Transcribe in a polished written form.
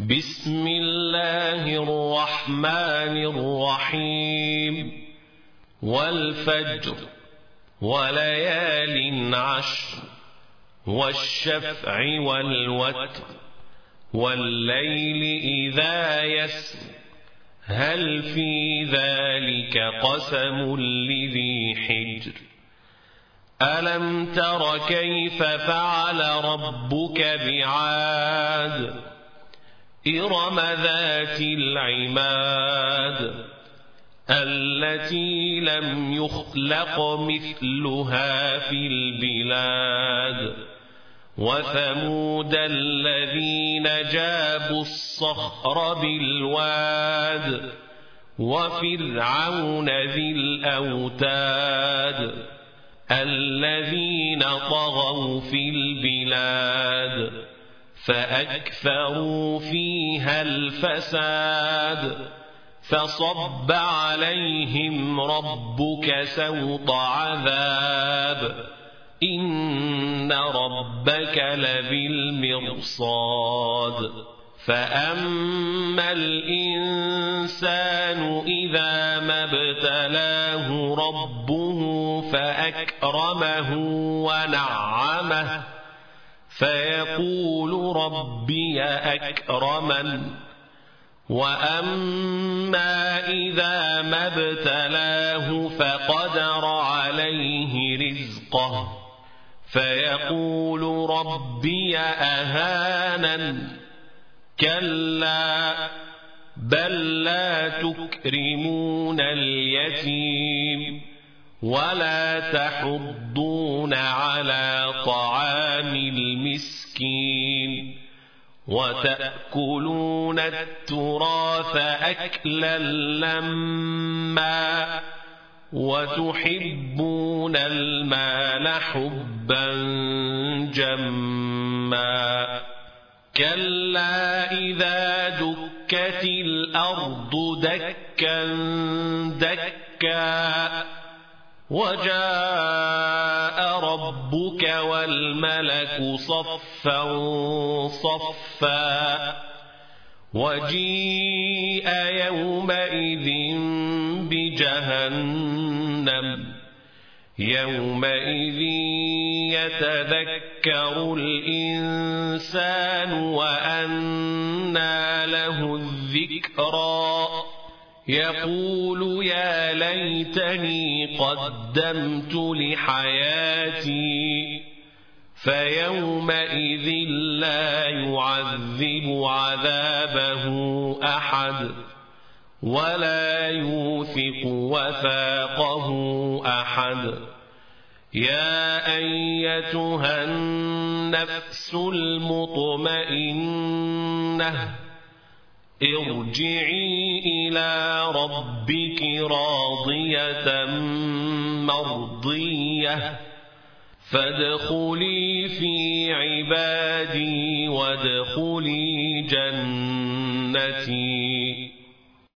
بسم الله الرحمن الرحيم والفجر وليال عشر والشفع والوتر والليل إذا يسر هل في ذلك قسم لذي حجر ألم تر كيف فعل ربك بعاد إرم ذات العماد التي لم يخلق مثلها في البلاد وثمود الذين جابوا الصخر بالواد وفرعون ذي الأوتاد الذين طغوا في البلاد فأكثروا فيها الفساد فصب عليهم ربك سوط عذاب إن ربك لبالمرصاد فأما الإنسان إذا ما ابتلاه ربه فأكرمه ونعمه فيقول ربي أكرمن وأما إذا ما ابتلاه فقدر عليه رزقه فيقول ربي أهانن كلا بل لا تكرمون اليتيم ولا تحضون على طعام المسكين وتأكلون التراث أكلا لما وتحبون المال حبا جما كلا إذا دكت الأرض دكا دكا وجاء ربك والملك صفا صفا وجيء يومئذ بجهنم يومئذ يتذكر الإنسان وأنى له الذكرى يقول يا ليتني قدمت لحياتي فيومئذ لا يعذب عذابه أحد ولا يوثق وثاقه أحد يا أيتها النفس المطمئنة ارجعي إلى ربك راضية مرضية فادخلي في عبادي وادخلي جنتي